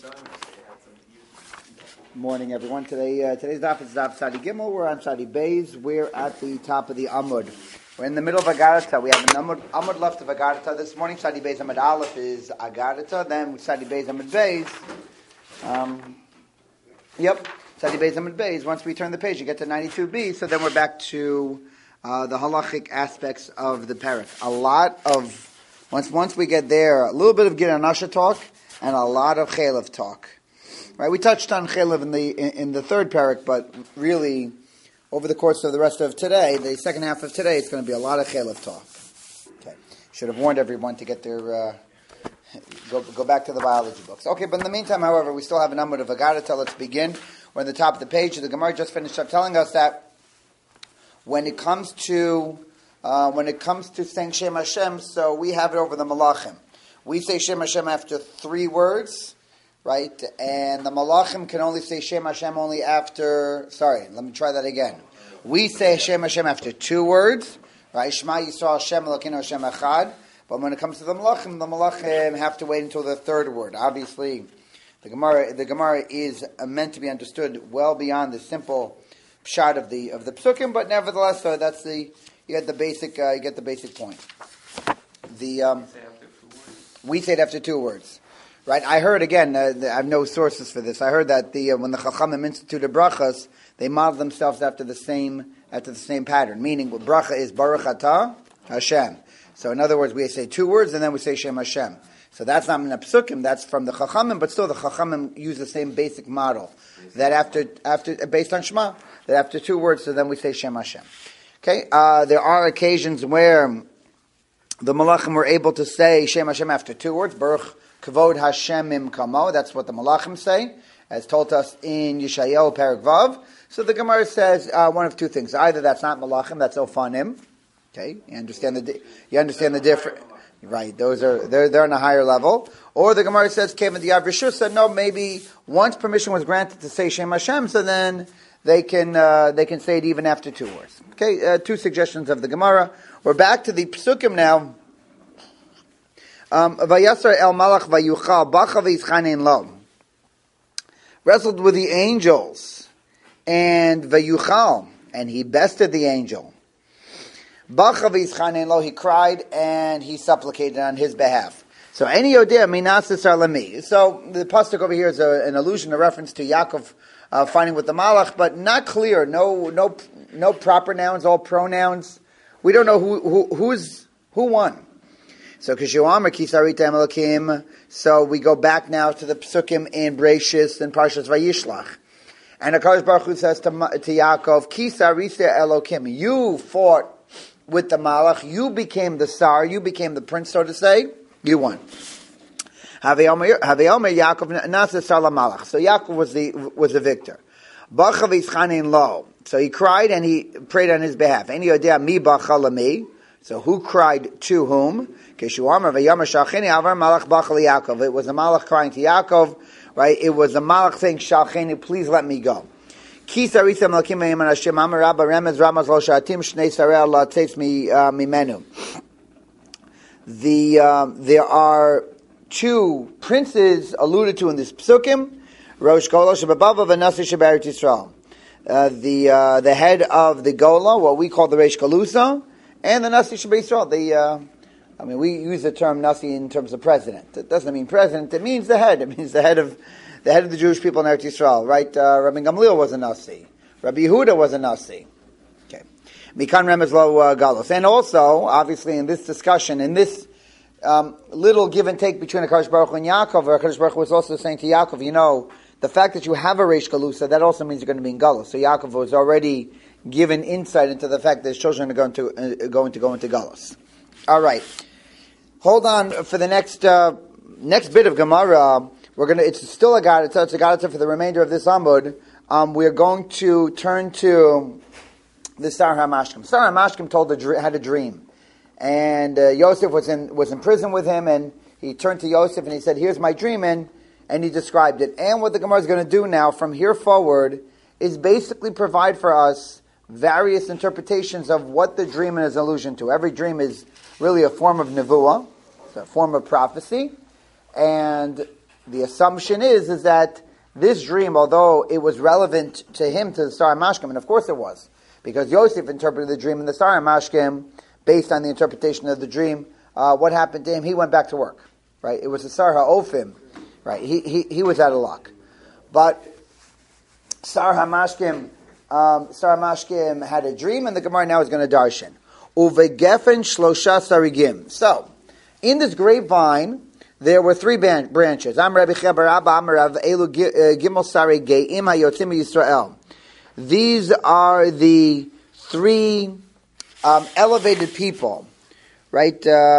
Morning, everyone. Today's daf is daf Sadi Gimel. We're on Sadi Beis. We're at the top of the Amud. We're in the middle of Agarata. We have an Amud left of Agarata this morning. Sadi Beis Amud Aleph is Agarata. Then Sadi Beis Amud Beis. Sadi Beis Amud Beis. Once we turn the page, you get to 92b. So then we're back to the halachic aspects of the parak. A lot of once we get there, a little bit of Gid Anasha talk and a lot of Chalev talk. Right, we touched on Chalev in the third parak, but really, over the course of the rest of today, the second half of today, it's going to be a lot of Chalev talk. Okay, should have warned everyone to get their go back to the biology books. Okay, but in the meantime, however, we still have a number of Agarata. Let's begin. We're at the top of the page. The Gemara just finished up telling us that when it comes to saying Shem Hashem, so we have it over the Malachim. We say Shem Hashem after 3 words. Right, and the Malachim can only say Shem Hashem only after. Sorry, let me try that again. We say Shem Hashem after 2 words. Right, Shema Yisrael Hashem Elokeinu Hashem Echad. But when it comes to the Malachim have to wait until the 3rd word. Obviously, the Gemara is meant to be understood well beyond the simple pshat of the psukim. But nevertheless, so that's you get the basic point. We say it after 2 words. Right, I heard again. I have no sources for this. I heard that when the Chachamim instituted brachas, they modeled themselves after the same pattern. Meaning, bracha is Baruch Atah Hashem. So, in other words, we say 2 words and then we say Shem Hashem. So that's not in the psukim. That's from the Chachamim, but still the Chachamim use the same basic model that after based on Shema, that after 2 words, so then we say Shem Hashem. Okay, there are occasions where the Malachim were able to say Shem Hashem after 2 words. Baruch Kavod Hashem Imkamo, that's what the Malachim say, as told us in Yeshayahu Perek Vav. So the Gemara says one of 2 things. Either that's not Malachim, that's Ofanim. Okay, you understand the difference. Right, they're on a higher level. Or the Gemara says, Kevin the Yavrishus said, no, maybe once permission was granted to say Shem Hashem, so then they can say it even after 2 words. Okay, 2 suggestions of the Gemara. We're back to the Psukim now. Vayasar el malach vayuchal bacha v'yischanein lo. Wrestled with the angels, and vayuchal, and he bested the angel. Bacha v'yischanein lo, he cried and he supplicated on his behalf. So any yodea minasis alami. So the pasuk over here is an allusion, a reference to Yaakov fighting with the malach, but not clear. No proper nouns, all pronouns. We don't know who won. So Kishuamar Kisarita Elokim. So we go back now to the Psukim in Bereishis and Parshas Vayishlach, and HaKadosh Baruch Hu says to Yaakov, Kisarita Elokim. You fought with the Malach. You became the Sar. You became the prince, so to say. You won. Haveomer Yaakov Nasa Sar Malach. So Yaakov was the victor. Bacha v'yischanein lo. So he cried and he prayed on his behalf. Any idea mi bacha lami? So who cried to whom? It was a malach crying to Yaakov, right? It was a malach saying, Shalcheni, please let me go. There are 2 princes alluded to in this psukim, Rosh Gola Shababava and Nasi Shebarit Yisrael. The head of the Gola, what we call the Reish Galusa, and the Nasi Shebarit Yisrael, we use the term Nasi in terms of president. It doesn't mean president. It means the head. It means the head of the Jewish people in Eretz Yisrael, right? Rabbi Gamliel was a Nasi. Rabbi Yehuda was a Nasi. Okay. Mikan Remez Lo Galos. And also, obviously, in this discussion, in this little give and take between HaKadosh Baruch Hu and Yaakov, HaKadosh Baruch Hu was also saying to Yaakov, the fact that you have a Reish Galusa, that also means you're going to be in Galus. So Yaakov was already given insight into the fact that his children are going to go into Galus. All right. Hold on for the next bit of Gemara. It's still a Gadatza. It's a Gadatza for the remainder of this Amud. We're going to turn to the Sar HaMashkim. Sar HaMashkim had a dream, and Yosef was in prison with him, and he turned to Yosef and he said, "Here's my dream," and he described it. And what the Gemara is going to do now, from here forward, is basically provide for us various interpretations of what the dream is an allusion to. Every dream is really a form of nevuah, it's a form of prophecy, and the assumption is that this dream, although it was relevant to him, to the Sar HaMashkim, and of course it was, because Yosef interpreted the dream, and the Sar HaMashkim, based on the interpretation of the dream, what happened to him? He went back to work, right? It was the Sar HaOfim, right? He was out of luck. But Sar HaMashkim had a dream, and the Gemara now is going to darshan. Uvegefen shlosha sarigim. So, in this grapevine, there were three branches. Am Rabbi Chebar Abba, Am Rav Elu Gimel Sari Geim Hayotzim Yisrael. These are the three elevated people, right?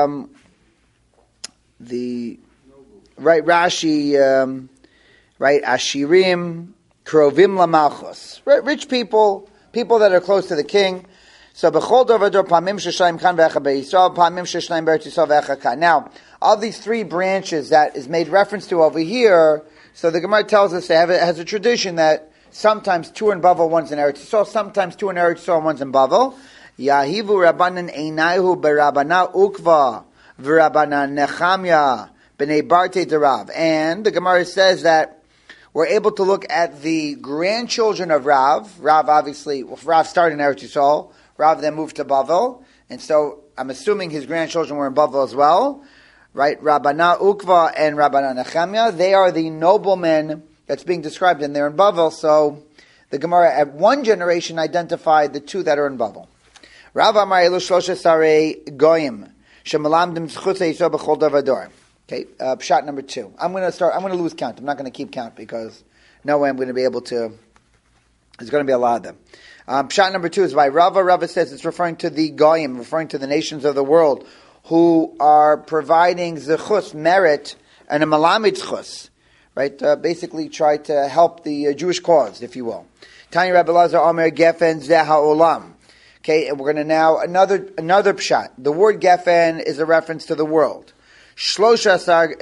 Rashi, right? Ashirim, Krovim LaMalchus, rich people that are close to the king. So b'chol dovador pamim sheshlayim kan ve'echa beYisrael, pamim sheshlayim be'eretz Yisrael ve'echa kan. Now, of these three branches that is made reference to over here, so the Gemara tells us it has a tradition that sometimes two in Bavel, one's in Eretz Yisrael, sometimes two in Eretz Yisrael, one's in Bavel. Yahivu Rabbanan Einaihu beRabbana Ukva v'Rabbana Nechemya b'nei Barte derav. And the Gemara says that we're able to look at the grandchildren of Rav. Rav obviously, Rav started in Eretz Yisrael, Rav then moved to Bavel, and so I'm assuming his grandchildren were in Bavel as well, right? Rabbana Ukva and Rabbana Nechemya, they are the noblemen that's being described, and they're in Bavel, so the Gemara at one generation identified the two that are in Bavel. Rav Amar Elu Shlosha Sarei Goyim Shemalamdim Zchutz Yisrael B'chol Davador. Okay, pshat number 2. I'm going to lose count. I'm not going to keep count because no way I'm going to be able to. There's going to be a lot of them. Pshat number 2 is by Rava. Rava says it's referring to the Goyim, referring to the nations of the world who are providing zechus, merit, and a malamid zechus, right? Basically try to help the Jewish cause, if you will. Tanya Rabbi Lazar Omer Gefen Zeh HaOlam. Okay, and we're going to now, another pshat. The word Gefen is a reference to the world. Shlosha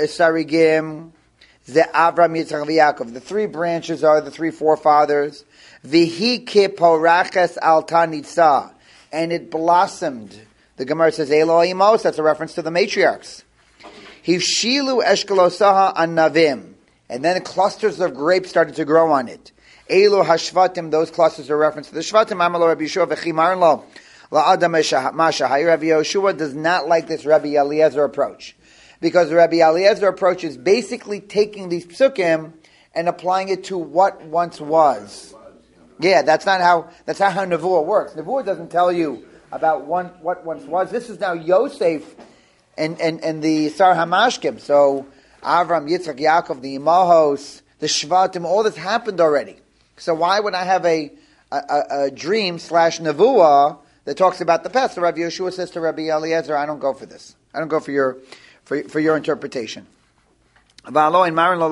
Sarigim Ze Avram Yitzchak v'Yaakov. The three branches are the three forefathers. V'hi Kiporaches Al Tanitza. And it blossomed. The Gemara says, Elohimos, that's a reference to the matriarchs. Hivshilu Eshkalosaha An Navim. And then clusters of grapes started to grow on it. Elo Hashvatim, those clusters are reference to the Shvatim. Amalo Rabbi Yeshua v'chimarn lo. La'adam Masha. Rabbi Yeshua does not like this Rabbi Eliezer approach. Because the Rabbi Eliezer approach is basically taking these psukim and applying it to what once was. Yeah, that's not how Nevuah works. Nevuah doesn't tell you about what once was. This is now Yosef and the Sar HaMashkim. So Avram, Yitzchak, Yaakov, the Imahos, the Shvatim, all this happened already. So why would I have a dream / Nevuah that talks about the past? So Rabbi Yeshua says to Rabbi Eliezer, I don't go for this. I don't go for your interpretation. So now we're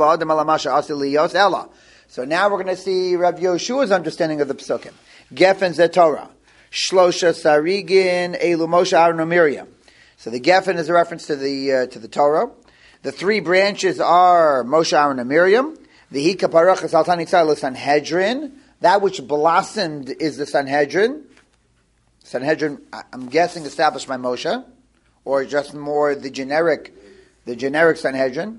going to see Rabbi Yeshua's understanding of the Pesukim. Gefen Zeh Torah. Shlosha Sarigin Elu Moshe Aaron and Miriam. So the Gefen is a reference to the Torah. The three branches are Moshe Aaron and Miriam. The Hika Parachas Al Tanitza Sanhedrin. That which blossomed is the Sanhedrin. Sanhedrin, I'm guessing, established by Moshe, or just more the generic Sanhedrin.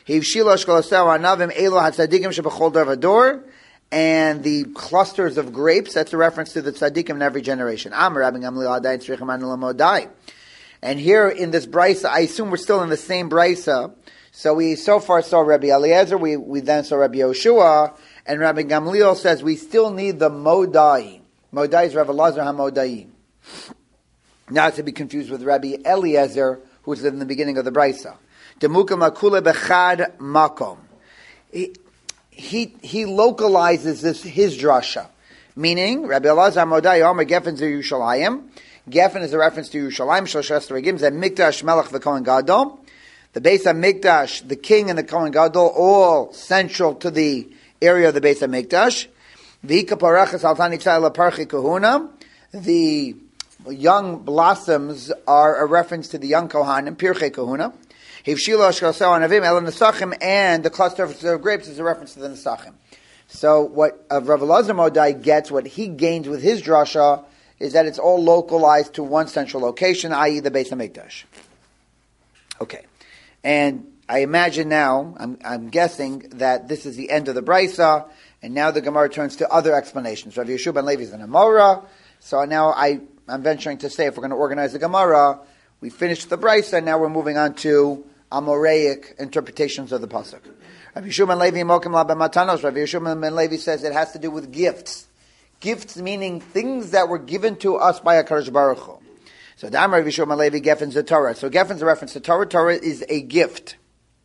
And the clusters of grapes, that's a reference to the tzaddikim in every generation. And here in this brisa, I assume we're still in the same brisa. So we so far saw Rabbi Eliezer, we then saw Rabbi Yoshua, and Rabbi Gamliel says we still need the Modai. Modai is Rabbi Lazar HaModai. Not to be confused with Rabbi Eliezer, who's in the beginning of the brisa. Demukam akule bechad makom. He localizes his drasha, meaning Rabbi Elazar Modai Omer Gefen Zer Yerushalayim. Gefen is a reference to Yerushalayim. Shloshas Regim Zeh Mikdash Melech v'Kohen Gadol. The Beis HaMikdash, the king and the Kohen Gadol, all central to the area of the Beis HaMikdash. V'Hika Parachas Al Tanitzai LaParchi Kahuna. The young blossoms are a reference to the young Kohanim, Pirchei Kahuna. Hivshilo Ashkasau Anavim El Nesachim, and the cluster of grapes is a reference to the Nesachim. So what Rav Elazar Modai gets, what he gains with his drasha, is that it's all localized to one central location, i.e. the Beis HaMikdash. Okay. And I imagine now, I'm guessing that this is the end of the Brisa, and now the Gemara turns to other explanations. Rav Yeshua ben Levi is an Amora, so now I'm venturing to say if we're going to organize the Gemara, we finished the Brisa, and now we're moving on to Amoraic interpretations of the Pasuk. Rav Yeshua ben Levi mokim la b'matanos. Rav Yeshua ben Levi says it has to do with gifts. Gifts meaning things that were given to us by HaKadosh Baruch Hu. So Dam Rav Yeshua ben Levi Gefen's the Torah. So Gefen's a reference to Torah. Torah is a gift.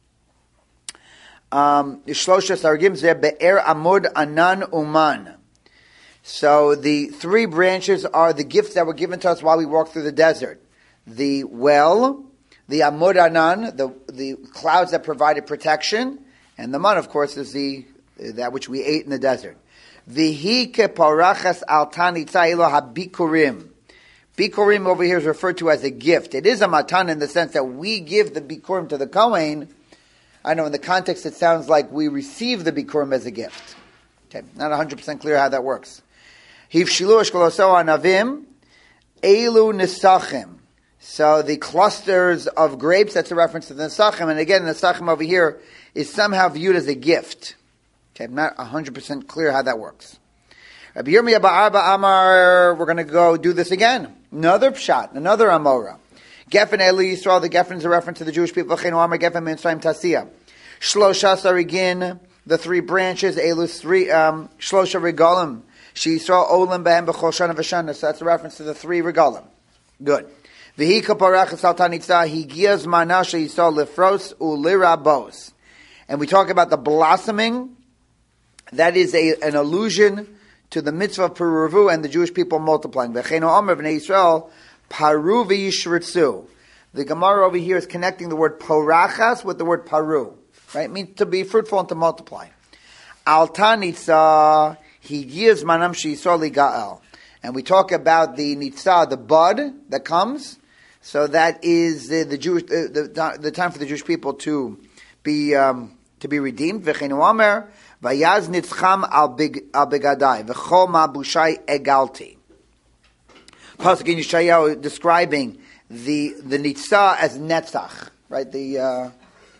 Shlosha sargim zeh be'er amud anan uman. So the three branches are the gifts that were given to us while we walked through the desert. The well, the amud anan, the clouds that provided protection, and the man, of course, is that which we ate in the desert. Vihi keparachas al tanitza elo habikurim. Bikurim over here is referred to as a gift. It is a matan in the sense that we give the bikurim to the Kohen. I know in the context it sounds like we receive the bikurim as a gift. Okay, not 100% clear how that works. Hivshilu eshkoloso anavim elu nisachim. So the clusters of grapes, that's a reference to the nisachim. And again, the nisachim over here is somehow viewed as a gift. Okay, I'm not 100% clear how that works. Rabbi Yirmiyah ba'arba amar, we're going to go do this again. Another pshat, another amora. Gefen Eli Yisrael, the Gefen is a reference to the Jewish people. Chenu amar Gefen Mitzrayim Tasiyah. Shlosha sarigin, the three branches. Elus three, Shlosha regalim. She Yisrael olim behem b'chol shana v'shana. So that's a reference to the three regalim. Good. V'hi kaparachas al tanitza, higiyaz manasha Yisrael lifros ulirabos. And we talk about the blossoming. That is an allusion to the mitzvah of Peruvu and the Jewish people multiplying. V'cheinu amar b'nei Yisrael paru v'yishritzu. The Gemara over here is connecting the word porachas with the word paru. Right? It means to be fruitful and to multiply. Al tanitza higiyaz manam she'yisrael liga'el. And we talk about the nitzah, the bud that comes. So that is the Jewish the time for the Jewish people to be redeemed. V'cheinu amar Vayaz nitzcham al begadai v'chol ma'bushai egalti. Pasuk in Yeshayahu describing the nitzah as netzach, right? The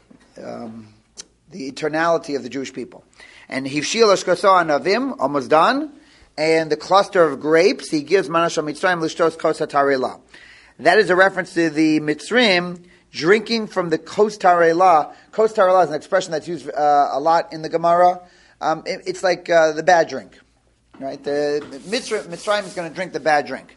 eternality of the Jewish people. And hivshil eshkoso anavim, almost done, and the cluster of grapes he gives manasha mitzrayim lishtos kos hatarela. That is a reference to the Mitzrayim drinking from the kos tarela. Kos tarela is an expression that's used a lot in the Gemara. It's like the bad drink, right? The Mitzrayim is going to drink the bad drink.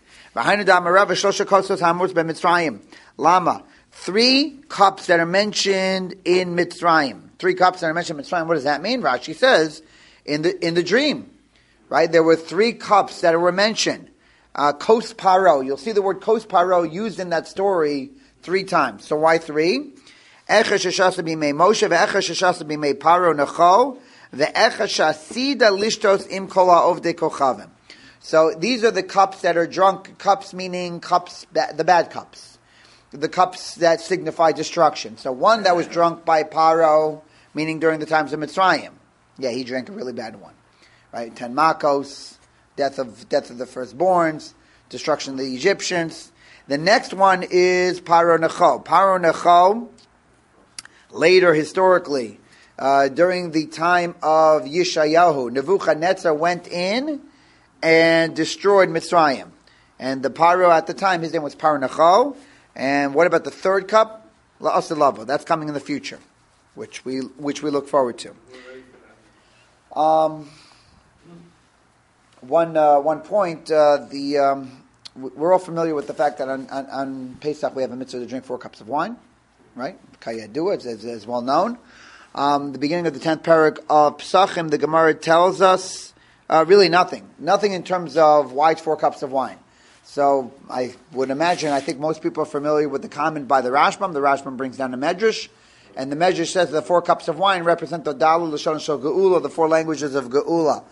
Lama. 3 cups that are mentioned in Mitzrayim. 3 cups that are mentioned in Mitzrayim. What does that mean? Rashi says in the dream, right? There were 3 cups that were mentioned. Kos paro. You'll see the word kos paro used in that story 3 times. So why 3? Echa sheshasa b'mei Moshe ve'echa sheshasa b'mei Paro necho ve'echa shasida lishtos im kol ha'ovdei kochavim. So these are the cups that are drunk. Cups meaning cups, the bad cups. The cups that signify destruction. So one that was drunk by Paro, meaning during the times of Mitzrayim. Yeah, he drank a really bad one. Right? 10 makos, death of the firstborns, destruction of the Egyptians. The next one is Paro Necho. Paro Necho, later historically, during the time of Yeshayahu, Nebuchadnezzar went in and destroyed Mitzrayim. And the Paro at the time, his name was Paro Necho. And what about the 3rd cup? La'asilavo. That's coming in the future, which we look forward to. One point, we're all familiar with the fact that on Pesach we have a mitzvah to drink 4 cups of wine, right? Kayadua, as well known. The beginning of the 10th parak of Pesachim, the Gemara tells us really nothing in terms of why it's 4 cups of wine. So I would imagine, I think most people are familiar with the comment by the Rashbam. The Rashbam brings down the Medrash, and the Medrash says the 4 cups of wine represent the Dalu, Lashon, Shel Geula, the 4 languages of Geula.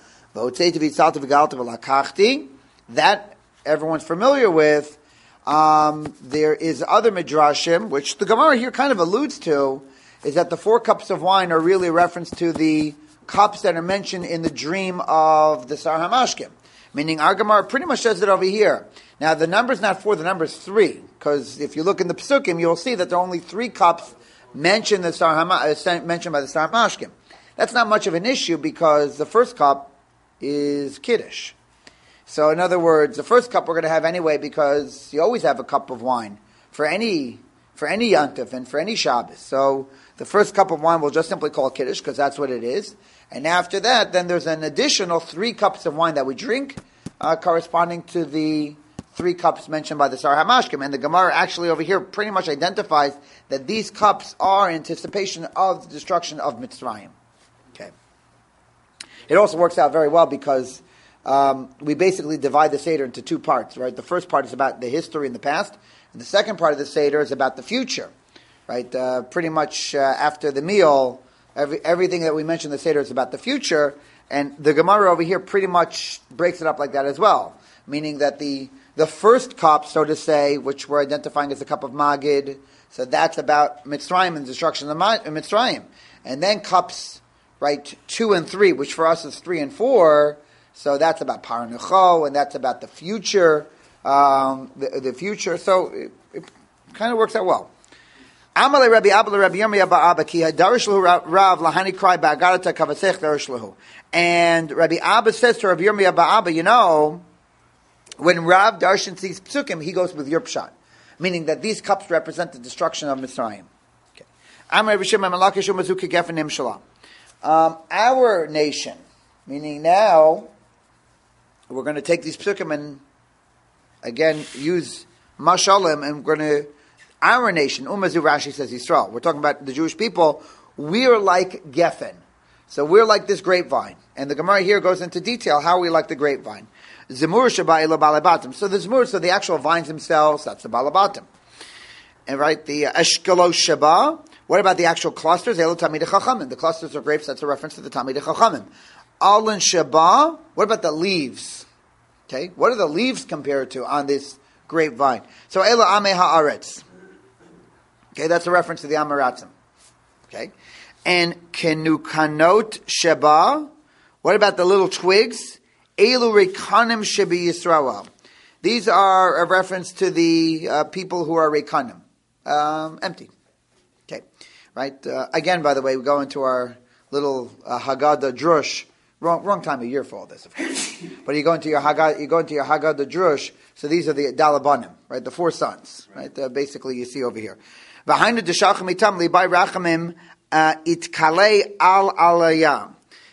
That everyone's familiar with. There is other midrashim, which the Gemara here kind of alludes to, is that the 4 cups of wine are really a reference to the cups that are mentioned in the dream of the Sar HaMashkim. Meaning our Gemara pretty much says it over here. Now the number's not 4, the number's 3, because if you look in the Pesukim, you'll see that there are only 3 cups mentioned by the Sar Mashkim. That's not much of an issue because the first cup is Kiddush. So in other words, the first cup we're going to have anyway because you always have a cup of wine for any Yantif and for any Shabbos. So the first cup of wine we'll just simply call Kiddush because that's what it is. And after that, then there's an additional 3 cups of wine that we drink corresponding to the 3 cups mentioned by the Sar HaMashkim. And the Gemara actually over here pretty much identifies that these cups are anticipation of the destruction of Mitzrayim. Okay. It also works out very well because we basically divide the Seder into 2 parts, right? The first part is about the history in the past, and the second part of the Seder is about the future, right? Pretty much after the meal, everything that we mentioned in the Seder is about the future, and the Gemara over here pretty much breaks it up like that as well, meaning that the first cup, so to say, which we're identifying as the cup of Magid, so that's about Mitzrayim and the destruction of Mitzrayim. And then cups, right, 2 and 3, which for us is 3 and 4, so that's about Paranucho, and that's about the future, the future. So it kind of works out well. Amalei Rabbi Abba Rabbi Yirmiyah Ba'Abba ki hadarish lahu Rav lahani cry ba'agarata kavasech darish lahu. And Rabbi Abba says to Rabbi Yirmiyah Ba'Abba, you know, when Rav Darshan sees psukim, he goes with your pshat, meaning that these cups represent the destruction of Mitzrayim. Okay. Our nation, meaning now, we're going to take these psukim and, again, use mashalim, and we're going to, our nation, Umazu Rashi says Yisrael, we're talking about the Jewish people, we're like Geffen. So we're like this grapevine. And the Gemara here goes into detail how we like the grapevine. Zemur shaba ila balabatim. So the zemur, so the actual vines themselves, that's the balabatim. And right, the eshkalo shaba, what about the actual clusters? Elo tamid chachamim. The clusters of grapes, that's a reference to the tamid chachamim. Alin shaba, what about the leaves? Okay, what are the leaves compared to on this grapevine? So ela ame haaretz. Okay, that's a reference to the Amaratzim. Okay, and kenukanot sheba, what about the little twigs? Elu rekanim shebi Yisrael. These are a reference to the people who are rekanim, empty. Okay, right. Again, by the way, we go into our little Haggadah Drush. Wrong time of year for all this, of course. But you go into your Haggadah Drush. So these are the Dalabanim, right? The 4 sons, right? Basically, you see over here. Behind the Deshachim Itam Libai Rachamim Itkalei Al Alaya.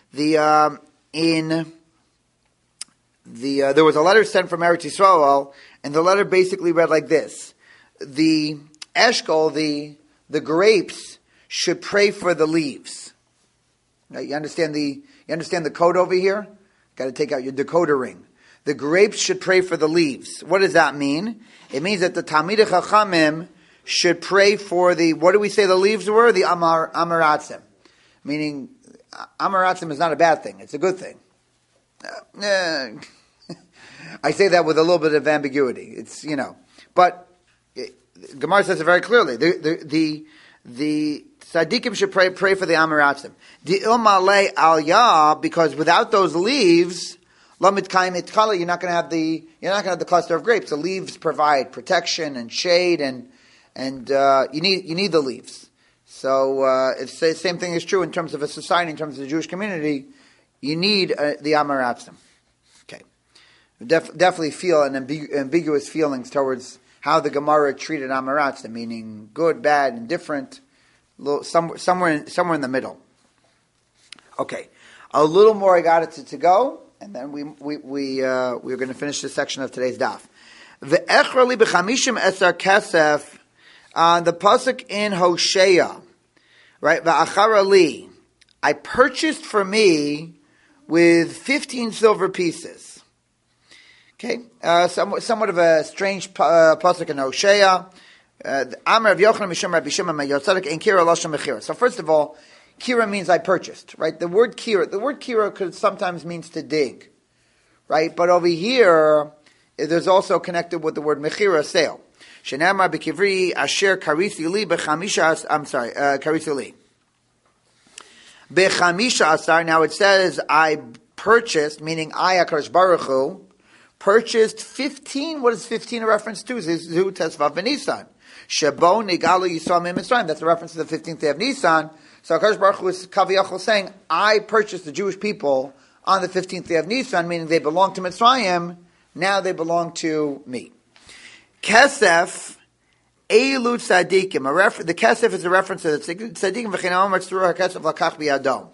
There was a letter sent from Eretz Yisrael, and the letter basically read like this: the eshkol, the grapes, should pray for the leaves. Now, you understand the code over here? Got to take out your decoder ring. The grapes should pray for the leaves. What does that mean? It means that the Talmidei Chachamim should pray for the, what do we say the leaves were? The Amaratzim. Meaning, Amaratzim is not a bad thing. It's a good thing. I say that with a little bit of ambiguity. It's, but Gemara says it very clearly. The tzaddikim should pray for the Amaratzim. The ilmalei al yah, because without those leaves, lamit kaim itkala, you're not going to have the cluster of grapes. The leaves provide protection and shade, and you need the leaves. So it's the same thing is true in terms of a society, in terms of the Jewish community. You need the Amaratzim. Okay, definitely feel an ambiguous feelings towards how the Gemara treated Amaratzim, meaning good, bad, indifferent, somewhere in the middle. Okay, a little more I got it to go, and then we're going to finish this section of today's daf. Ve'echrali b'chamishim esar kesef, the pasuk in Hosea, right? Ve'acharali, I purchased for me with 15 silver pieces. Okay, somewhat of a strange pasuk in Hosea. Amar of Yochanan Mishum Rabbi Shimon Mayotzadik and Kira Lashon Mechira. So first of all, Kira means I purchased, right? The word Kira could sometimes means to dig, right? But over here, there's also connected with the word Mechira, sale. Shenamar b'kivri asher karisi li b'chamisha. Karisi li b'chamisha asar. Now it says I purchased, meaning I, HaKadosh Baruch Hu, purchased 15. What is 15 a reference to? Zu Tesvav v'Nisan. Shebo Nigalu Yisrael Min Mitzrayim. That's a reference to the 15th day of Nisan. So HaKadosh Baruch Hu is Kaviyachol saying, I purchased the Jewish people on the 15th day of Nisan, meaning they belong to Mitzrayim, now they belong to me. Kesef, Eilu Tzadikim. The Kesef is a reference to the Tzadikim, V'chinam Matzuru HaKesef Lakach Biyado.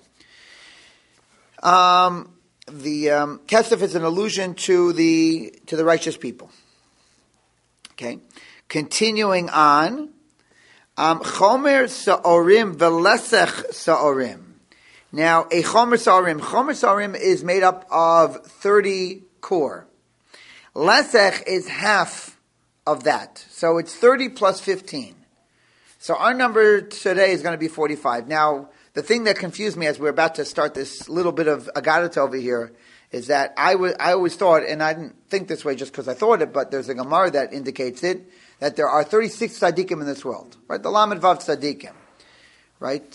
The Kesef is an allusion to the righteous people. Okay. Continuing on, Chomer Sa'orim Velesech Sa'orim. Now, a Chomer Sa'orim is made up of 30 core. Lesech is half of that. So it's 30 plus 15. So our number today is going to be 45. Now, the thing that confused me as we're about to start this little bit of Agadah over here is that I always thought, and I didn't think this way just because I thought it, but there's a Gemara that indicates it, that there are 36 tzaddikim in this world. Right? The Lamed Vav tzaddikim. Right?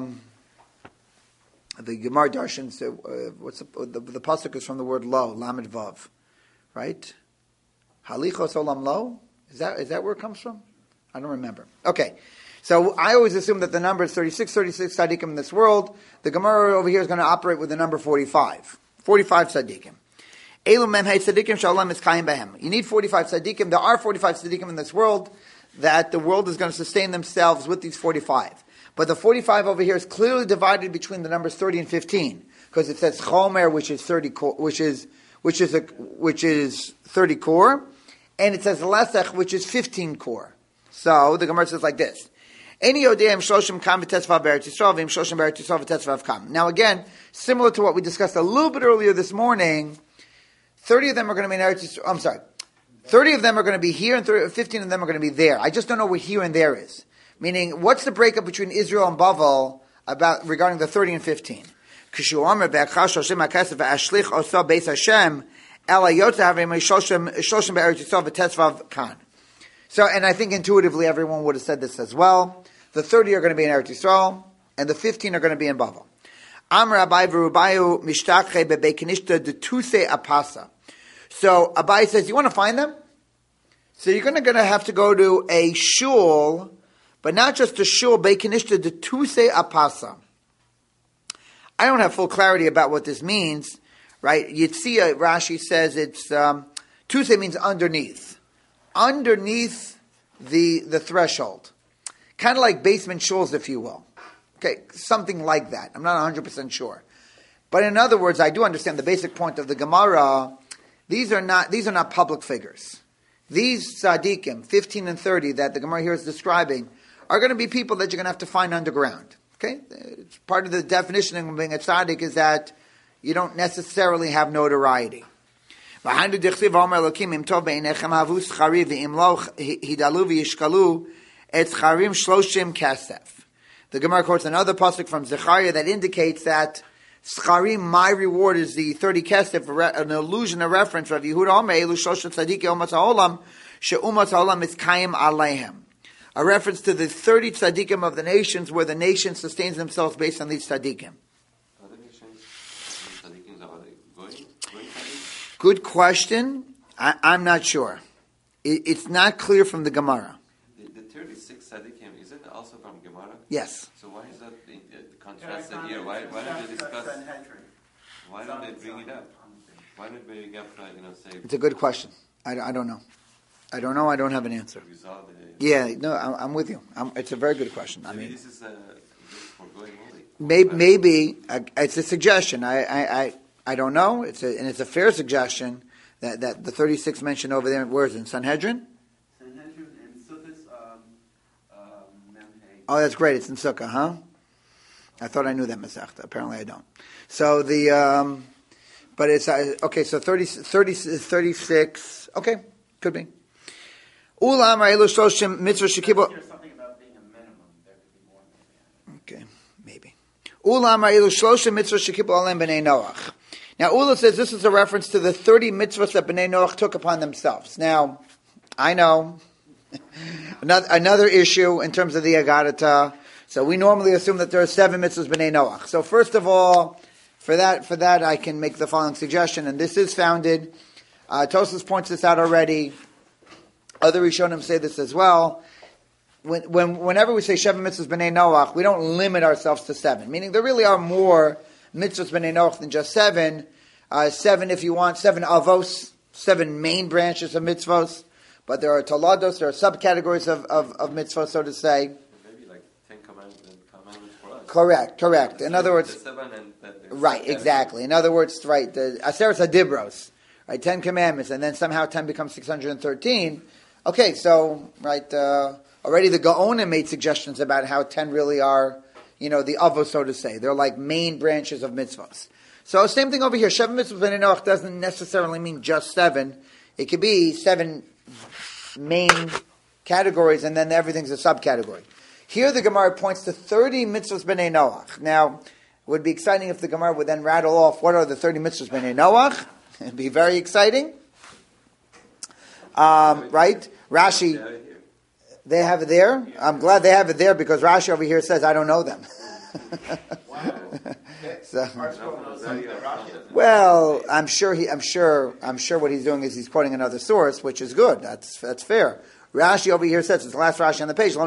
The Gemara Darshan, what's the pasuk is from the word lo, Lamed Vav. Right? Halichos olam lo? Is that where it comes from? I don't remember. Okay. So I always assume that the number is 36 tzaddikim in this world. The Gemara over here is going to operate with the number 45. 45 tzaddikim. Elu memhei tzaddikim shalom is kayim behem. You need 45 tzaddikim. There are 45 tzaddikim in this world that the world is going to sustain themselves with these 45. But the 45 over here is clearly divided between the numbers 30 and 15 because it says chomer, which is 30 core, which is 30 core, and it says lesech, which is 15 core. So the Gemara says like this. Now again, similar to what we discussed a little bit earlier this morning, 30 of them are going to be in Eretz Yisrael. I'm sorry. 30 of them are going to be here and 15 of them are going to be there. I just don't know what here and there is. Meaning, what's the breakup between Israel and Bavel regarding the 30 and 15? So, and I think intuitively everyone would have said this as well. The 30 are going to be in Eretz Yisrael, and the 15 are going to be in Bavel. So Abai says, you want to find them? So you're going to have to go to a shul, but not just a shul, Beikinishta de Tuse Apasa. I don't have full clarity about what this means, right? Yitzia, Rashi says it's, Tuse means underneath. Underneath the threshold. Kind of like basement shuls, if you will. Okay, something like that. I'm not 100% sure. But in other words, I do understand the basic point of the Gemara. These are not public figures. These tzaddikim, 15 and 30, that the Gemara here is describing, are going to be people that you're going to have to find underground. Okay? It's part of the definition of being a tzaddik is that you don't necessarily have notoriety. The Gemara quotes another pasuk from Zechariah that indicates that Scharim, my reward is the 30 kesef, an allusion, a reference of Yehuda Omer, Elu Shosha Tzadiki Umat HaOlam, She'umat HaOlam is Kayim Aleihem. A reference to the 30 tzaddikim of the nations, where the nation sustains themselves based on these tzaddikim. Good question. I'm not sure. It's not clear from the Gemara. The 36 tzaddikim, is it also from Gemara? Yes. So why is that contrasted here? Why don't they discuss? Why don't they bring it up? Why don't they bring up, say... It's a good question. I don't know. I don't have an answer. Yeah, no, I'm with you. It's a very good question. Maybe this is for going only. Maybe it's a suggestion. I don't know. It's a fair suggestion that the 36 mentioned over there. Where is it? In Sanhedrin? Sanhedrin and Sukkot. Oh, that's great. It's in Sukkah, huh? I thought I knew that Masechta. Apparently, I don't. So but it's okay. So 36. Okay, could be. Ulam Ra'ilu Shoshim Mitzvah Shekibo. There's something about being a minimum. There could be more than that. Okay, maybe. Ulam Ra'ilu Shoshim Mitzvah Shekibo Alem B'nei Noach. Now, Ula says this is a reference to the 30 mitzvahs that B'nai Noach took upon themselves. Now, I know another issue in terms of the Agadata. So we normally assume that there are 7 mitzvahs B'nai Noach. So first of all, for that I can make the following suggestion, and this is founded. Tosfos points this out already. Other Rishonim say this as well, whenever we say Sheva mitzvahs b'nei Noach, we don't limit ourselves to 7. Meaning there really are more mitzvahs b'nei Noach than just 7. 7, if you want, 7 avos, 7 main branches of mitzvahs. But there are talados, there are subcategories of mitzvahs, so to say. Maybe like 10 commandments for us. Correct. In other words, the 7 and right, exactly. In other words, right, the Aseret HaDibros, right, 10 commandments, and then somehow 10 becomes 613. Okay, so, right, already the Gaonim made suggestions about how 10 really are, the avos, so to say. They're like main branches of mitzvahs. So same thing over here. Sheva mitzvahs b'nei Noach doesn't necessarily mean just 7. It could be 7 main categories, and then everything's a subcategory. Here the Gemara points to 30 mitzvahs b'nei Noach. Now, it would be exciting if the Gemara would then rattle off what are the 30 mitzvahs b'nei Noach. It'd be very exciting. Right? Rashi, they have it there. I'm glad they have it there because Rashi over here says, I don't know them. So, well, I'm sure what he's doing is he's quoting another source, which is good. That's fair. Rashi over here says, it's the last Rashi on the page, so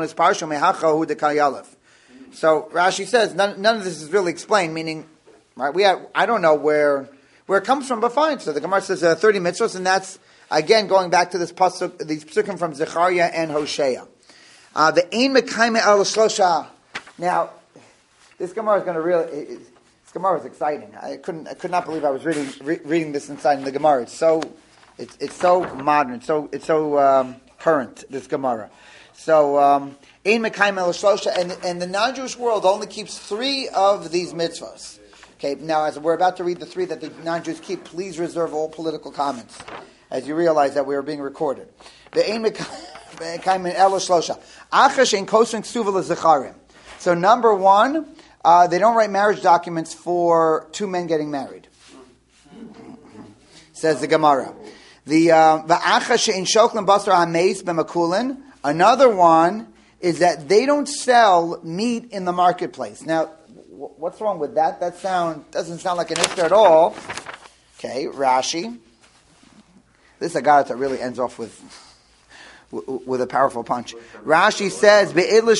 Rashi says, none of this is really explained, meaning, right, I don't know where it comes from, but fine. So the Gemara says 30 mitzvahs, and that's, again, going back to this pasuk, these pasukim from Zechariah and Hosea. The Ein Mekayme El Shlosha. Now, this Gemara is going to really, this Gemara is exciting. I could not believe I was reading this inside in the Gemara. It's so modern, it's so current, this Gemara. So, Ein Mekayme El Shlosha, and the non-Jewish world only keeps 3 of these mitzvahs. Okay, now as we're about to read the 3 that the non-Jews keep, please reserve all political comments, as you realize that we are being recorded. The Ein Mekayme El Shlosha. Achash Ein Kosrin Ksuva LeZecharim. So number 1, they don't write marriage documents for 2 men getting married. Says the Gemara. Another one is that they don't sell meat in the marketplace. Now, what's wrong with that? That doesn't sound like an iftar at all. Okay, Rashi. This is a guy that really ends off with a powerful punch. Rashi says,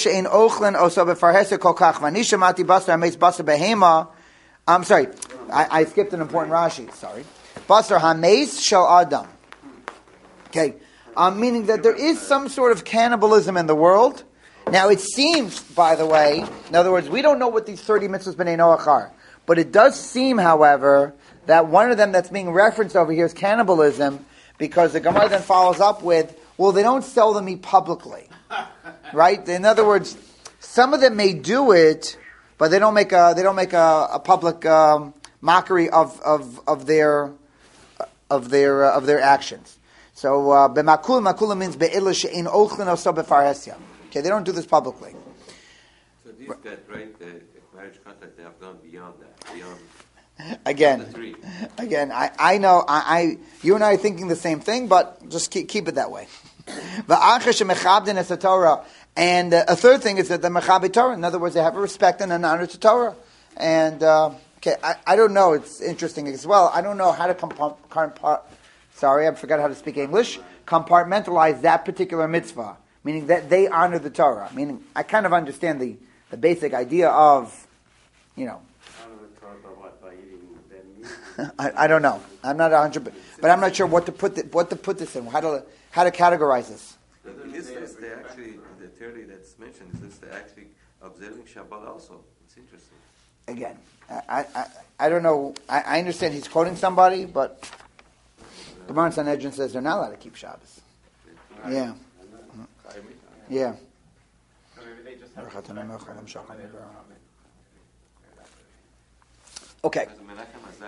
I'm sorry, I skipped an important Rashi, sorry. Basar hameis shel adam. Okay, meaning that there is some sort of cannibalism in the world. Now it seems, by the way, in other words, we don't know what these 30 mitzvahs b'nei Noach are, but it does seem, however, that one of them that's being referenced over here is cannibalism, because the Gemara then follows up with, well, they don't sell the meat publicly, right? In other words, some of them may do it, but they don't make a public mockery of their actions. So makula means be'ila she'in ochlin oso befarhesia. Okay, they don't do this publicly. So these that right the marriage contract, they have gone beyond that, beyond. Again, I know, you and I are thinking the same thing, but just keep it that way. And a third thing is that the mechabe Torah, in other words, they have a respect and an honor to Torah. And I don't know. It's interesting as well. I don't know how to I forgot how to speak English. Compartmentalize that particular mitzvah, meaning that they honor the Torah. Meaning, I kind of understand the basic idea of, I don't know. I'm not 100%, but I'm not sure what to put this in. How to categorize this. Is they actually the theory that's mentioned? Is this actually observing Shabbat also? It's interesting. Again, I don't know. I understand he's quoting somebody, but the Gemara in Sanhedrin says they're not allowed to keep Shabbos. Yeah. Yeah. Okay. I don't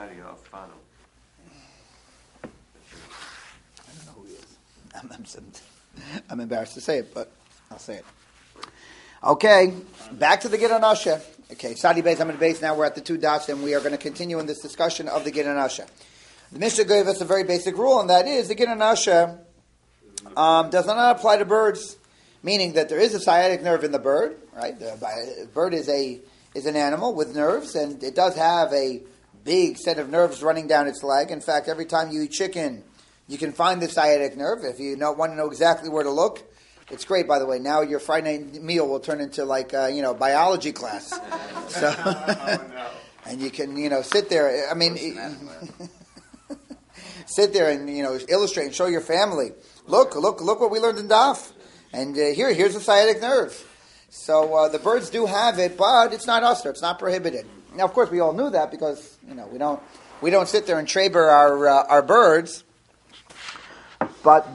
know who he is. I'm embarrassed to say it, but I'll say it. Okay, back to the Gid Anasha. Okay, Sadi Beis, Amid Beis. Now we're at the 2 dots, and we are going to continue in this discussion of the Gid Anasha. The Mishnah gave us a very basic rule, and that is the Gid Anasha does not apply to birds, meaning that there is a sciatic nerve in the bird. Right, the bird is an animal with nerves, and it does have a big set of nerves running down its leg. In fact, every time you eat chicken, you can find the sciatic nerve. If you want to know exactly where to look, It's great, by the way. Now your Friday night meal will turn into biology class. So, and you can, sit there. I mean, sit there and, illustrate and show your family. Look what we learned in Daf. And here's the sciatic nerve. So the birds do have it, but it's not usher. It's not prohibited. Now, of course, we all knew that because, we don't sit there and traber our birds. But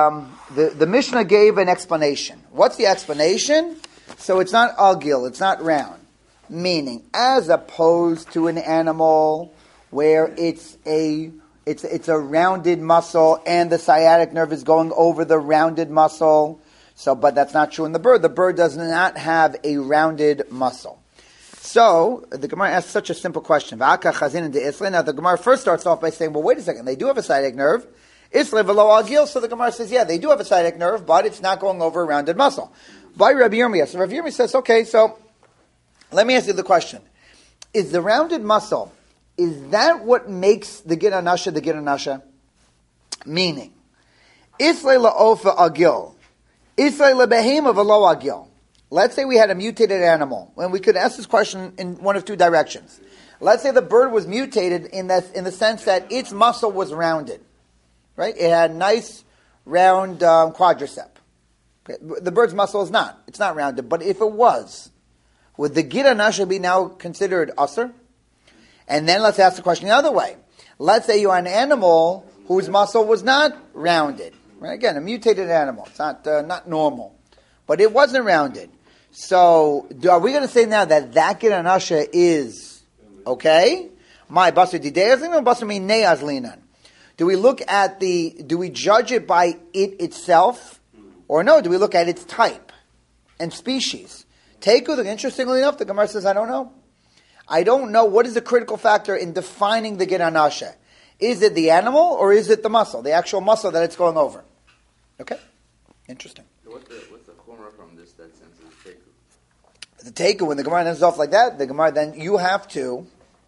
the Mishnah gave an explanation. What's the explanation? So it's not agil, it's not round. Meaning, as opposed to an animal where it's a rounded muscle and the sciatic nerve is going over the rounded muscle. So, but that's not true in the bird. The bird does not have a rounded muscle. So, the Gemara asks such a simple question. Now, the Gemara first starts off by saying, well, wait a second, they do have a sciatic nerve. Isle velo agil. So the Gemara says, yeah, they do have a sciatic nerve, but it's not going over a rounded muscle. By Rabbi Yirmiyah. So Rabbi Yirmiyah says, okay, so let me ask you the question. Is the rounded muscle, is that what makes the Gid Anasha the Gid Anasha? Meaning, Isle la'ofa agil. Isle lebehema velo agil. Let's say we had a mutated animal, and we could ask this question in one of two directions. Let's say the bird was mutated in the sense that its muscle was rounded. Right? It had nice, round quadricep. Okay. The bird's muscle is not. It's not rounded. But if it was, would the Gid Anasha be now considered usher? And then let's ask the question the other way. Let's say you are an animal whose muscle was not rounded. Right? Again, a mutated animal. It's not normal. But it wasn't rounded. So, are we going to say now that Gid Anasha is okay? My basar didei azlinan or basar minei azlinan? Do we judge it by it itself? Or no, do we look at its type and species? Interestingly enough, the Gemara says, I don't know. I don't know what is the critical factor in defining the Gid Anasha. Is it the animal or is it the muscle, the actual muscle that it's going over? Okay, interesting. What's the chumrah from this that sense is teiku? The teiku, when the Gemara ends off like that, the Gemara, then you have to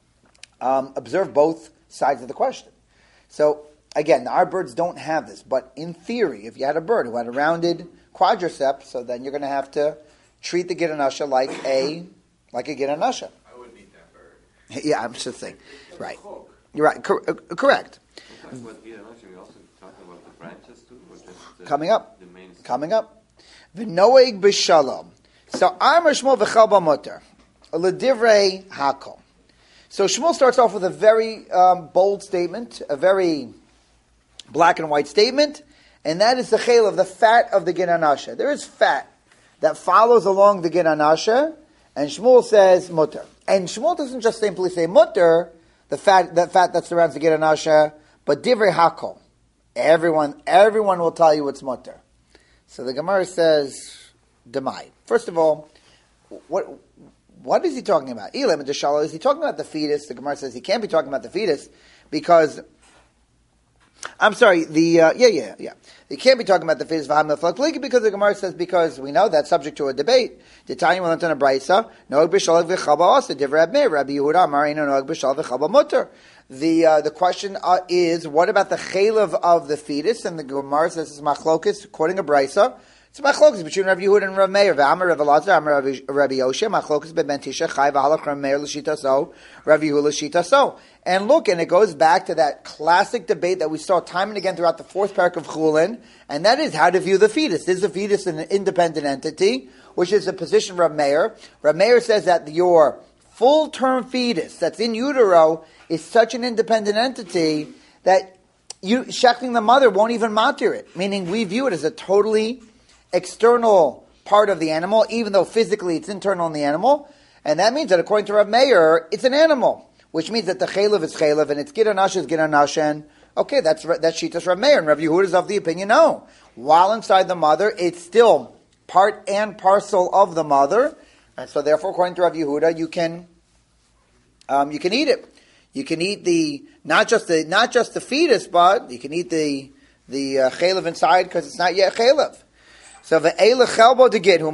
observe both sides of the question. So, again, our birds don't have this, but in theory, if you had a bird who had a rounded quadricep, so then you're going to have to treat the Gid Anasha like a Gid Anasha. I wouldn't eat that bird. Yeah, I'm just saying. Right. You're right. Correct. About Gid Anasha, we also talking about the branches too? Or just Coming up. The main Coming up. V'noeg b'shalom. So, Amar Shmuel v'chal b'muter. L'divrei hakol. So Shmuel starts off with a very bold statement, a very black and white statement, and that is the chayil of the fat of the Gid Anasha. There is fat that follows along the Gid Anasha, and Shmuel says mutter. And Shmuel doesn't just simply say mutter, the fat that surrounds the Gid Anasha, but divrei hakol. Everyone will tell you it's mutter. So the Gemara says demai. First of all, what is he talking about? Elam and Deshala, is he talking about the fetus? The Gemara says he can't be talking about the fetus because, I'm sorry, He can't be talking about the fetus because the Gemara says, because we know that's subject to a debate. The Tanya will enter a brisa, Noag b'shalach v'chaba also, Divrei Rabbi Meir, Rabbi Yehuda, Marina Noag b'shalach v'chaba mutter. The question is, what about the chaylev of the fetus? And the Gemara says it's machlokis, quoting a brisa. It's machlokes between Rabbi Yehuda and Rabbi Meir. V'amar Rabbi Elazar, Amar Rabbi Yoshe, machlokes ben Tisha, Chai v'halach Rabbi Meir l'shita so, Rabbi Yehuda l'shita so. And look, and it goes back to that classic debate that we saw time and again throughout the fourth parak of Chulin, and that is how to view the fetus. Is the fetus an independent entity, which is the position of Rabbi Meir? Rabbi Meir says that your full-term fetus that's in utero is such an independent entity that shechting the mother won't even matir it, meaning we view it as a totally external part of the animal, even though physically it's internal in the animal. And that means that according to Rav Meir, it's an animal, which means that the chaylev is chaylev and its Gid Anasha is Gid Anasha. And okay, that's Shitas Rav Meir. And Rav Yehuda is of the opinion, no. While inside the mother, it's still part and parcel of the mother. And so therefore, according to Rav Yehuda, you can eat it. You can eat not just the fetus, but you can eat the chaylev inside because it's not yet chaylev. So the Eile Chelbo de Gid.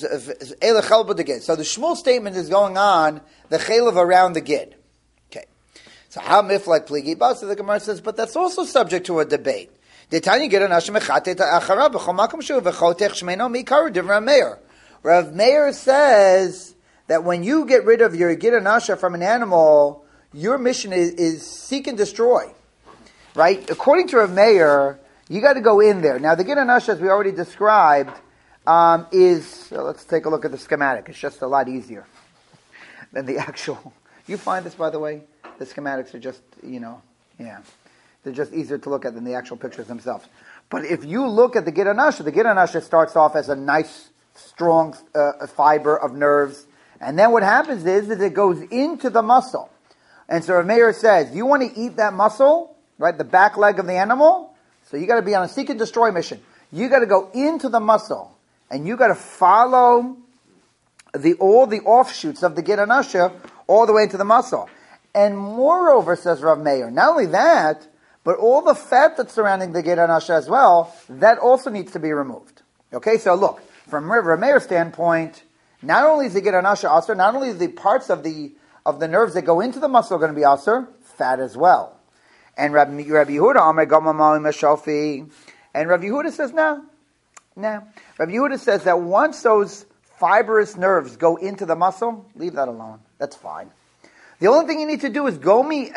So the Shmuel statement is going on the chaylev around the Gid. Okay. So how miflek pligi? So the Gemara says, but that's also subject to a debate. Rav Meir says that when you get rid of your Gid Anasha from an animal, your mission is seek and destroy. Right? According to Rav Meir, you got to go in there. Now, the Gid Anasha, as we already described, let's take a look at the schematic. It's just a lot easier than the actual. You find this, by the way? The schematics are just, they're just easier to look at than the actual pictures themselves. But if you look at the Gid Anasha starts off as a nice, strong fiber of nerves. And then what happens is it goes into the muscle. And so Rav Meir says, you want to eat that muscle, right, the back leg of the animal? So you got to be on a seek and destroy mission. You got to go into the muscle. And you got to follow all the offshoots of the Gid Anasha all the way into the muscle. And moreover, says Rav Meir, not only that, but all the fat that's surrounding the Gid Anasha as well, that also needs to be removed. Okay, so look, from Rav Meir's standpoint, not only is the Gid Anasha aser, not only the parts of the nerves that go into the muscle are going to be aser, fat as well. And Rabbi Yehuda, Amar Gamamali Mashalfi, and Rabbi Yehuda says, no. Rabbi Yehuda says that once those fibrous nerves go into the muscle, leave that alone. That's fine. The only thing you need to do is Gomamo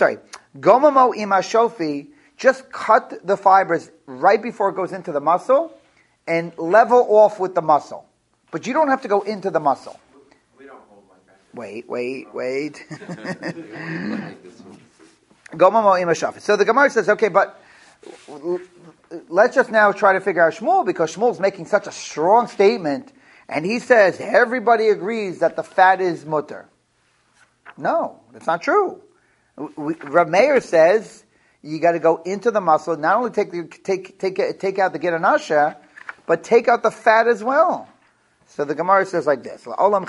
Imashofi, just cut the fibers right before it goes into the muscle and level off with the muscle. But you don't have to go into the muscle. We don't hold like that. Wait. Gomamo Imashofi. So the Gemara says, okay, but let's just now try to figure out Shmuel, because Shmuel's making such a strong statement, and he says everybody agrees that the fat is mutter. No, that's not true. Rav Meir says you got to go into the muscle, not only take out the Gid Anasha, but take out the fat as well. So the Gemara says like this: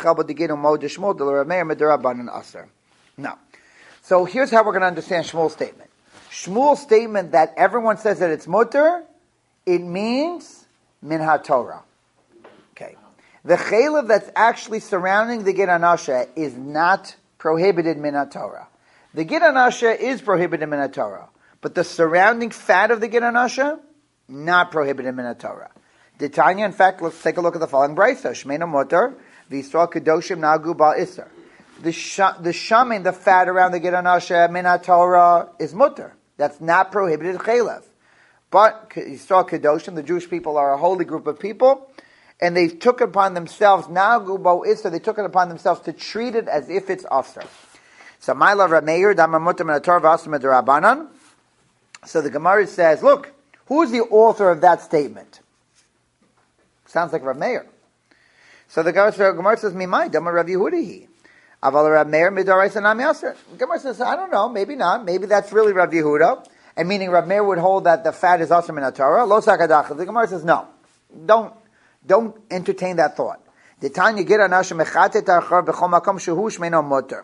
No. So here's how we're going to understand Shmuel's statement. Shmuel's statement that everyone says that it's mutter, it means min ha-Torah. Okay. The chaylev that's actually surrounding the Gid Anasha is not prohibited min ha-Torah. The Gid Anasha is prohibited min ha-Torah, but the surrounding fat of the Gid Anasha, not prohibited min ha-Torah. The Tanya, in fact, let's take a look at the following brayso. Shmeina mutter, v'yisrael kedoshim nagu ba'al iser. The shamin, the fat around the Gid Anasha, min ha-Torah, is mutter. That's not prohibited chaylev. But Yisrael kedoshim, the Jewish people are a holy group of people, and they took it upon themselves, nagu ba'al iser, they took it upon themselves to treat it as if it's aser. So my love Rav Meir, damar mutter min ha-Torah v'aser midrabanan. So the Gemara says, look, who is the author of that statement? Sounds like Rav Meir. So the Gemara says, "Mimai damar Rav Yehuda." Aval Rav Meir midaraisa nami aser. The Gemara says, "I don't know. Maybe not. Maybe that's really Rav Yehuda." And meaning Rav Meir would hold that the fat is aser min ha-Torah. Lo sakadach. The Gemara says, "No. Don't entertain that thought." The Tanya Gid Anasha mechatet achar b'chol makom shehu shmeino mutter.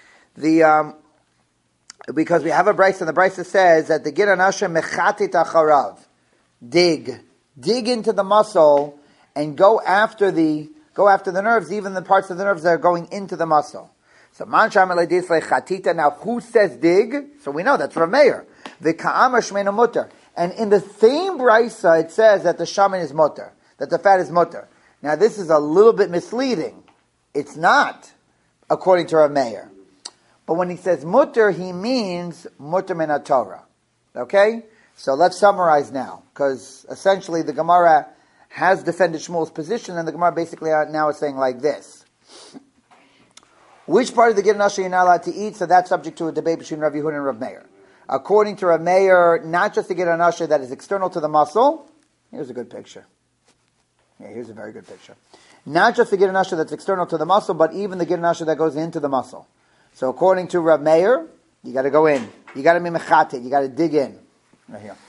Because we have a brayso, and the brayso says that the Gid Anasha mechatet acharav, dig into the muscle. And go after the nerves, even the parts of the nerves that are going into the muscle. So now who says dig? So we know that's Rav Meir. The ka'amar shmeina mutter. And in the same brayso it says that the shaman is mutter, that the fat is mutter. Now this is a little bit misleading. It's not, according to Rav Meir. But when he says mutter, he means mutter min ha-Torah. Okay? So let's summarize now, because essentially the Gemara has defended Shmuel's position, and the Gemara basically now is saying like this. Which part of the Gid Anasha you're not allowed to eat? So that's subject to a debate between Rav Yehuda and Rav Meir. According to Rav Meir, not just the Gid Anasha that is external to the muscle. Here's a good picture. Yeah, here's a very good picture. Not just the Gid Anasha that's external to the muscle, but even the Gid Anasha that goes into the muscle. So according to Rav Meir, you got to go in. You got to be mechatet. You got to dig in. Right here.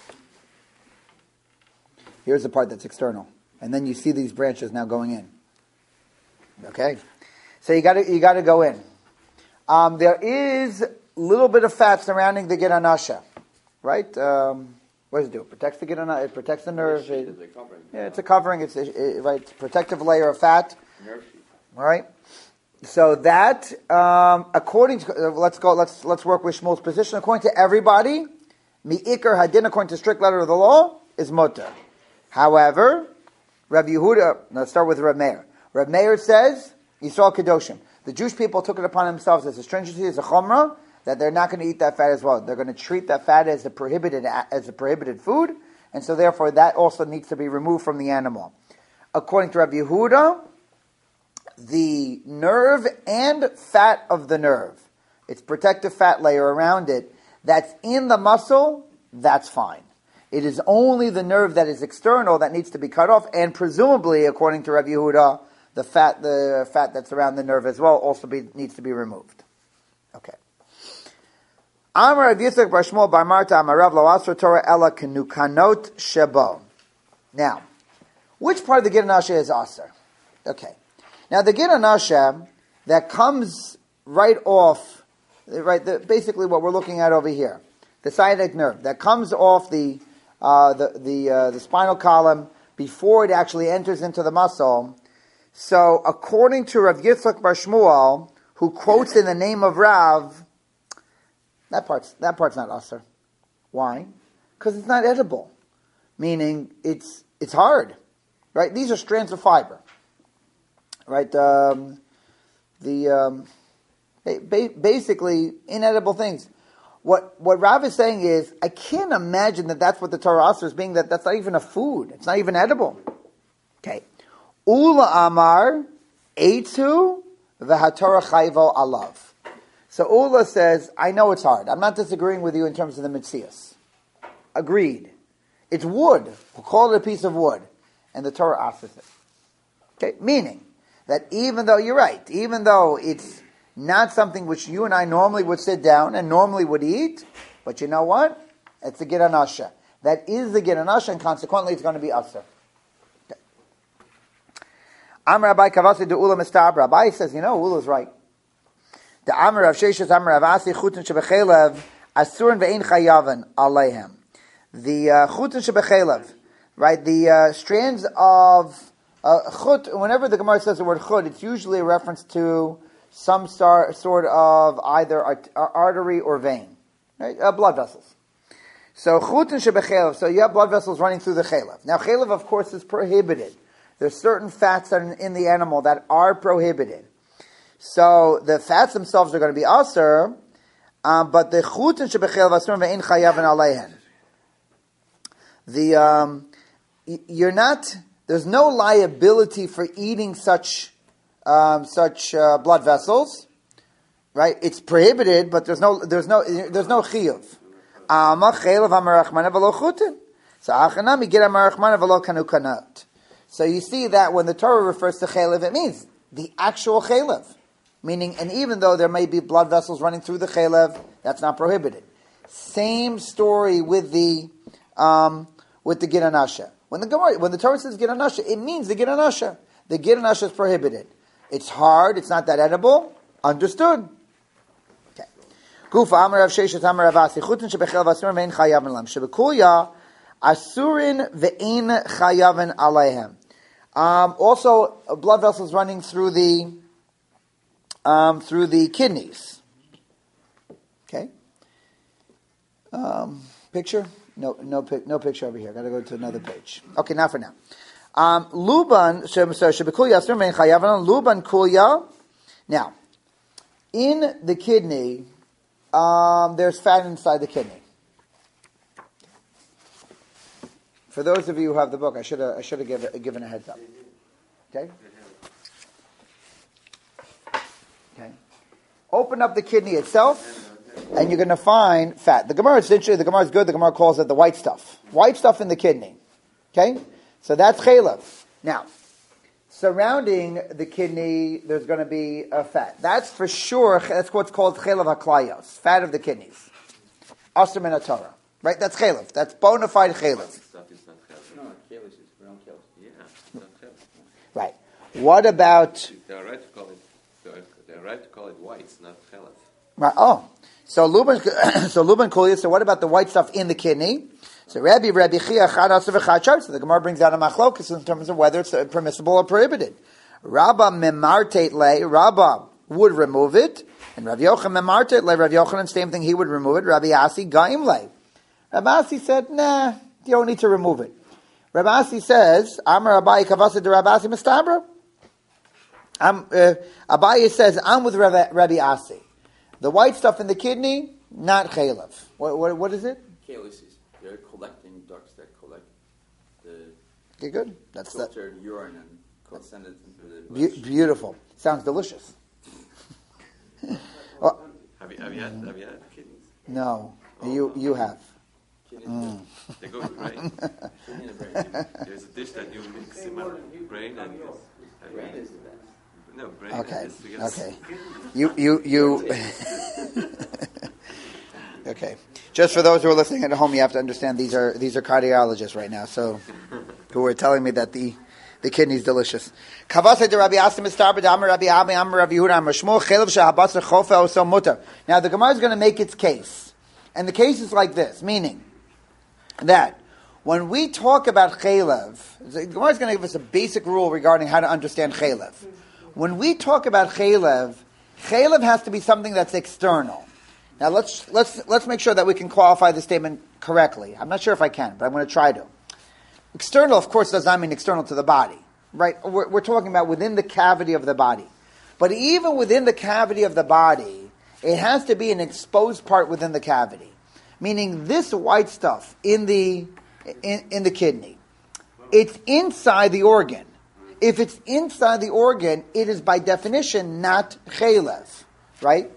Here's the part that's external. And then you see these branches now going in. Okay? So you got to go in. There is a little bit of fat surrounding the Gid Anasha. Right? What does it do? It protects the Gid Anasha. It protects the nerve. It's a covering. It's a protective layer of fat. Nerve sheet. Right? So that, according to, let's work with Shmuel's position. According to everybody, mi'ikar hadin, according to strict letter of the law, is mutter. However, Rav Yehuda, let's start with Rav Meir. Rav Meir says, Yisrael Kedoshim. The Jewish people took it upon themselves as a stringency, as a chumrah, that they're not going to eat that fat as well. They're going to treat that fat as a prohibited food, and so therefore that also needs to be removed from the animal. According to Rav Yehuda, the nerve and fat of the nerve, its protective fat layer around it, that's in the muscle, that's fine. It is only the nerve that is external that needs to be cut off, and presumably, according to Rav Yehuda, the fat that's around the nerve as well also needs to be removed. Okay. Amar Rav Yitzchak bar Shmuel bar Marta Amar Rav lo asra Torah ela kenukanot shebo. Now, which part of the Gid HaNasha is aser? Okay. Now, the Gid HaNasha that comes right off, basically what we're looking at over here, the sciatic nerve that comes off the spinal column before it actually enters into the muscle. So, according to Rav Yitzchak bar Shmuel, who quotes in the name of Rav, that part's not aser. Why? Because it's not edible. Meaning, it's hard. Right? These are strands of fiber. Right? Basically, inedible things. What Rav is saying is, I can't imagine that that's what the Torah asers, being that that's not even a food. It's not even edible. Okay. Ula Amar, Eitzu, V'hatorah Chayvo Alav. So Ula says, I know it's hard. I'm not disagreeing with you in terms of the Metzias. Agreed. It's wood. We'll call it a piece of wood. And the Torah asers it. Okay? Meaning, that even though, you're right, even though it's not something which you and I normally would sit down and normally would eat, but you know what? It's the Gid HaNasha. That is the Gid HaNasha, and consequently it's going to be aser. Okay. Amar Rabbi Kavasi de Ula Mistab. Rabbi says, Ula's right. The Amar Rav Sheshes Amar Rav Asi Chutin Shebechelev Asurin Ve'ein Chayavan Aleihem. The Chutin Shebechelev, right? The strands of chut. Whenever the Gemara says the word chut, it's usually a reference to some sort of either artery or vein, right? Blood vessels. So chutin shebechelev. So you have blood vessels running through the chelev. Now chelev, of course, is prohibited. There's certain fats that are in the animal that are prohibited. So the fats themselves are going to be aser, but the chutin shebechelev asur ve'in chayav aleihen. You're not. There's no liability for eating such blood vessels, right? It's prohibited, but there's no chiyuv. So you see that when the Torah refers to chelev, it means the actual chelev, meaning, and even though there may be blood vessels running through the chelev, that's not prohibited. Same story with the Gid HaNasha. When the Torah says Gid HaNasha, it means the Gid HaNasha. The Gid HaNasha is prohibited. It's hard. It's not that edible. Understood. Okay. Gufa Amar Rav Sheshes Amar Rav Asi Chutin Shebechel V'Asurin Ve'ein Chayaven Lam Shebekuya Asurin Ve'ein Chayaven Aleihem. Also, blood vessels running through the kidneys. Okay. Picture. No picture over here. Got to go to another page. Okay, not for now. Luban, Luban Kulya. Now, in the kidney, there's fat inside the kidney. For those of you who have the book, I should have given a heads up. Okay? Okay. Open up the kidney itself, and you're going to find fat. The Gemara is good. The Gemara calls it the white stuff. White stuff in the kidney. Okay? So that's chelev. Now, surrounding the kidney, there's going to be a fat. That's for sure. That's what's called chelev haklayos, fat of the kidneys. Asr min Torah, right? That's chelev. That's bona fide chelev. No, chelev is brown chelev. Yeah, it's not chelev. Right. What about? They're right to call it white. It's not chelev. Right. Oh, so luban kulya. So what about the white stuff in the kidney? So Rabbi Chia Chad Aser V'Chad Shar. So the Gemara brings out a machlokus in terms of whether it's permissible or prohibited. Rabba memartet le. Rabba would remove it, and Rav Yochanan memartet le. Rav Yochanan, same thing, he would remove it. Rabbi Asi gaim le. Rabbi Asi said, nah, you don't need to remove it. Rabbi Asi says, Amar Abaye Kavasa de Rabbi Asi Mistabra. Abaye says, I'm with Rabbi Asi. The white stuff in the kidney, not chaylev. What is it? Calyces. They're collecting ducts that collect the Okay, good. That's that. filtered urine and send it into the Beautiful. Sounds delicious. Well, Have you had kidneys? no, you have. They go right. kidney and the brain. There's a dish that you mix in my brain and Brain is the best. no brain. Okay. And this together. Okay. You. Okay. Just for those who are listening at home, you have to understand these are cardiologists right now, so who are telling me that the kidney's delicious. Kavasa de Rabbi Asim Mistarba Amar Rabbi Ami Amar Rabbi Yehuda Amar Shmuel Chelev Shehabasar Chofa Oso Mutar. Now the Gemara is going to make its case, and the case is like this, meaning that when we talk about chelev, the Gemara is going to give us a basic rule regarding how to understand chelev. When we talk about chelev has to be something that's external. Now let's make sure that we can qualify the statement correctly. I'm not sure if I can, but I'm going to try to. External, of course, does not mean external to the body, right? We're talking about within the cavity of the body. But even within the cavity of the body, it has to be an exposed part within the cavity. Meaning this white stuff in the kidney, it's inside the organ. If it's inside the organ, it is by definition not chelev, right?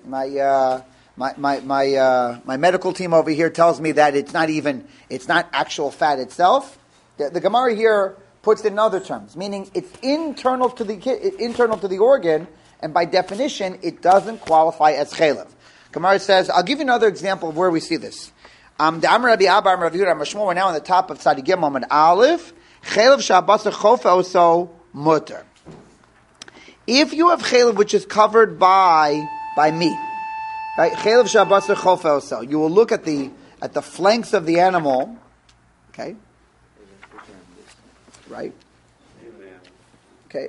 My medical team over here tells me that it's not actual fat itself. The Gemara here puts it in other terms, meaning it's internal to the organ, and by definition, it doesn't qualify as chelev. Gemara says, I'll give you another example of where we see this. The Amar Rabbi Abba, Amar Rabbi Yehuda, Amar Shmuel, we're now on the top of Tzadi Gimel and Aleph. Chelev shehabasar chofa oso mutar. If you have chelev which is covered by meat, right? Chelev shehabasar chofa oso. You will look at the flanks of the animal, okay? Right? Okay.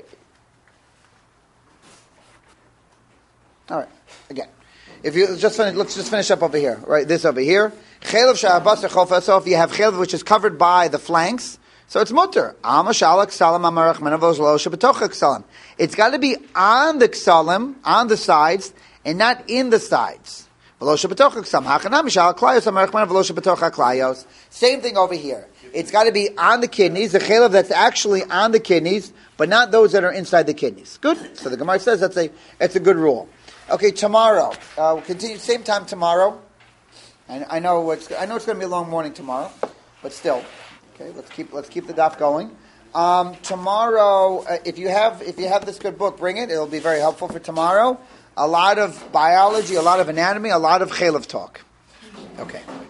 All right. Again, if you let's just finish up over here. Right, this over here. Chelev shehabasar chofa. So if you have chelev which is covered by the flanks, so it's mutter. Amashalak salam amarach menavos lo shebetocha ksalim. It's got to be on the ksalim, on the sides, and not in the sides. V'lo shebetocha ksalim. Hachanam mishalak klayos amarach menav v'lo shebetocha klayos. Same thing over here. It's got to be on the kidneys, the chelev that's actually on the kidneys, but not those that are inside the kidneys. Good. So the Gemara says that's a good rule. Okay, tomorrow. We'll continue same time tomorrow. I know it's going to be a long morning tomorrow, but still. Okay, let's keep the daf going. Tomorrow, if you have this good book, bring it. It'll be very helpful for tomorrow. A lot of biology, a lot of anatomy, a lot of chelev talk. Okay.